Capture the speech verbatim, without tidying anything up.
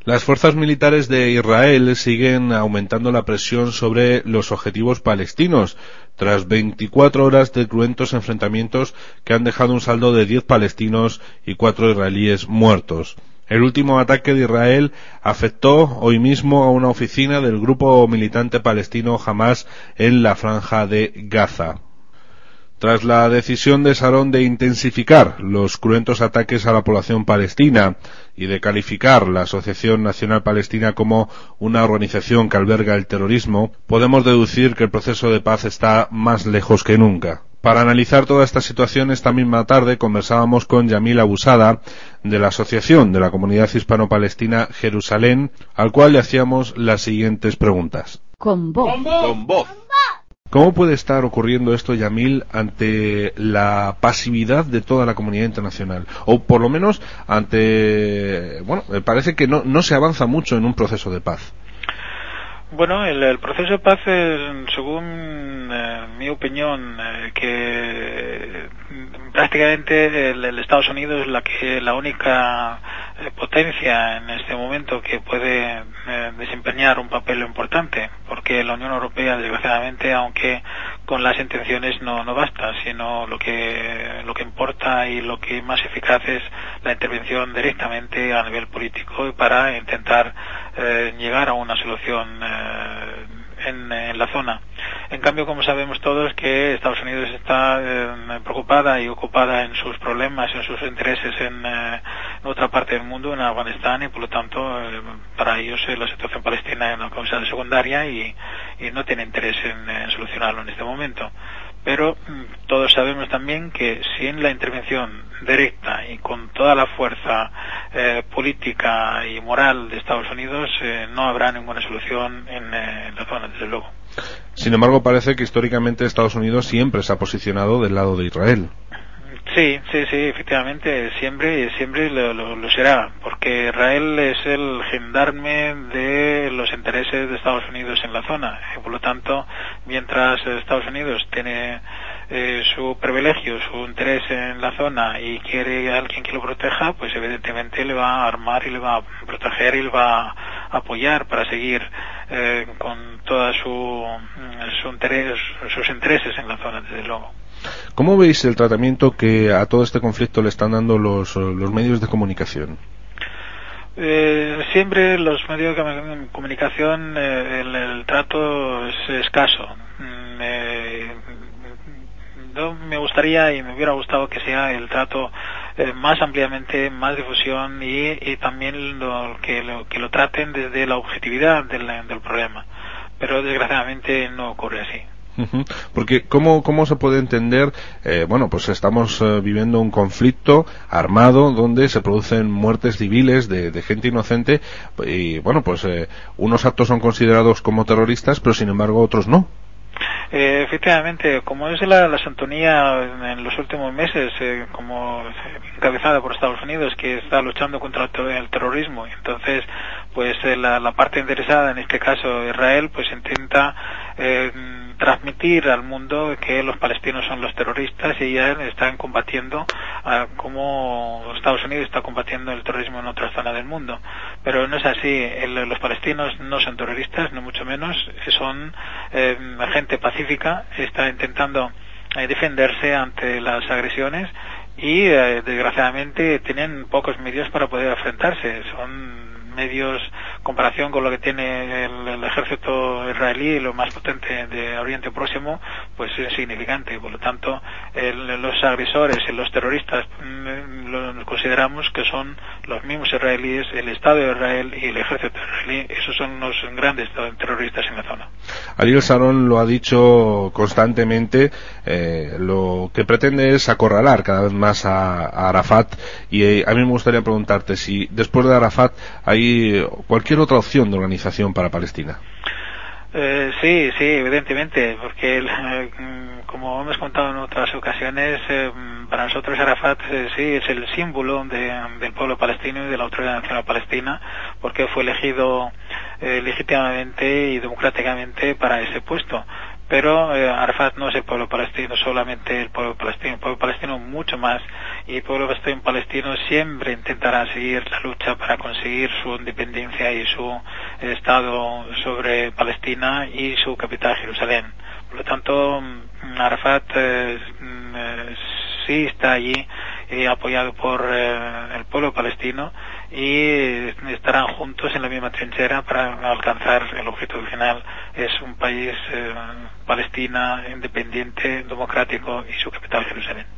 Las fuerzas militares de Israel siguen aumentando la presión sobre los objetivos palestinos, tras veinticuatro horas de cruentos enfrentamientos que han dejado un saldo de diez palestinos y cuatro israelíes muertos. El último ataque de Israel afectó hoy mismo a una oficina del grupo militante palestino Hamás en la Franja de Gaza. Tras la decisión de Sharon de intensificar los cruentos ataques a la población palestina y de calificar la Asociación Nacional Palestina como una organización que alberga el terrorismo, podemos deducir que el proceso de paz está más lejos que nunca. Para analizar toda esta situación, esta misma tarde conversábamos con Yamil Abusada, de la Asociación de la Comunidad Hispano-Palestina Jerusalén, al cual le hacíamos las siguientes preguntas. Con voz. Con voz. ¿Cómo puede estar ocurriendo esto, Yamil, ante la pasividad de toda la comunidad internacional? O por lo menos ante... Bueno, parece que no, no se avanza mucho en un proceso de paz. Bueno, el, el proceso de paz, eh, según eh, mi opinión, eh, que prácticamente el, el Estados Unidos es la que la única eh, potencia en este momento que puede eh, desempeñar un papel importante, porque la Unión Europea, desgraciadamente, aunque con las intenciones no, no basta, sino lo que lo que importa y lo que más eficaz es la intervención directamente a nivel político para intentar eh, llegar a una solución eh, en, en la zona. En cambio, como sabemos todos, que Estados Unidos está eh, preocupada y ocupada en sus problemas, en sus intereses en, eh, en otra parte del mundo, en Afganistán, y por lo tanto eh, para ellos eh, la situación palestina es una causa secundaria y, y no tiene interés en, en solucionarlo en este momento. Pero mm, todos sabemos también que sin la intervención directa y con toda la fuerza eh, política y moral de Estados Unidos eh, no habrá ninguna solución en, eh, en la zona, desde luego. Sin embargo, parece que históricamente Estados Unidos siempre se ha posicionado del lado de Israel. Sí, sí, sí, efectivamente, siempre siempre lo, lo, lo será, porque Israel es el gendarme de los intereses de Estados Unidos en la zona. Y por lo tanto, mientras Estados Unidos tiene eh, su privilegio, su interés en la zona y quiere a alguien que lo proteja, pues evidentemente le va a armar y le va a proteger y le va a apoyar para seguir eh, con toda su, su interés, sus intereses en la zona, desde luego. ¿Cómo veis el tratamiento que a todo este conflicto le están dando los, los medios de comunicación? Eh, siempre los medios de comunicación, eh, el, el trato es escaso. Eh, yo me gustaría y me hubiera gustado que sea el trato eh, más ampliamente, más difusión y, y también lo, que, lo, que lo traten desde la objetividad del, del problema. Pero desgraciadamente no ocurre así. Porque ¿cómo, cómo se puede entender? Eh, bueno, pues estamos eh, viviendo un conflicto armado donde se producen muertes civiles de, de gente inocente y bueno, pues eh, unos actos son considerados como terroristas, pero sin embargo otros no. Eh, efectivamente, como es la, la sintonía en los últimos meses, eh, como encabezada por Estados Unidos, que está luchando contra el, ter el terrorismo, entonces, pues eh, la, la parte interesada, en este caso Israel, pues intenta eh, transmitir al mundo que los palestinos son los terroristas y ya están combatiendo uh, como Estados Unidos está combatiendo el terrorismo en otras zonas del mundo. Pero no es así, el, los palestinos no son terroristas, ni mucho menos, son eh, gente pacífica, está intentando eh, defenderse ante las agresiones y eh, desgraciadamente tienen pocos medios para poder enfrentarse, son medios, comparación con lo que tiene el, el ejército israelí, lo más potente de Oriente Próximo, pues es insignificante. Por lo tanto, el, los agresores y los terroristas lo consideramos que son los mismos israelíes, el Estado de Israel y el ejército israelí. Esos son los grandes terroristas en la zona. Ariel Sharon lo ha dicho constantemente, eh, lo que pretende es acorralar cada vez más a, a Arafat, y eh, a mí me gustaría preguntarte si después de Arafat hay cualquier otra opción de organización para Palestina. Eh, sí, sí, evidentemente, porque eh, como hemos contado en otras ocasiones, eh, para nosotros Arafat eh, sí es el símbolo de, del pueblo palestino y de la Autoridad Nacional Palestina, porque fue elegido eh, legítimamente y democráticamente para ese puesto. pero eh, Arafat no es el pueblo palestino, solamente el pueblo palestino, el pueblo palestino mucho más, y el pueblo palestino siempre intentará seguir la lucha para conseguir su independencia y su Estado sobre Palestina y su capital Jerusalén. Por lo tanto, Arafat eh, eh, sí está allí eh, apoyado por eh, el pueblo palestino, y estarán juntos en la misma trinchera para alcanzar el objetivo final. Es un país, eh, Palestina, independiente, democrático, y su capital Jerusalén.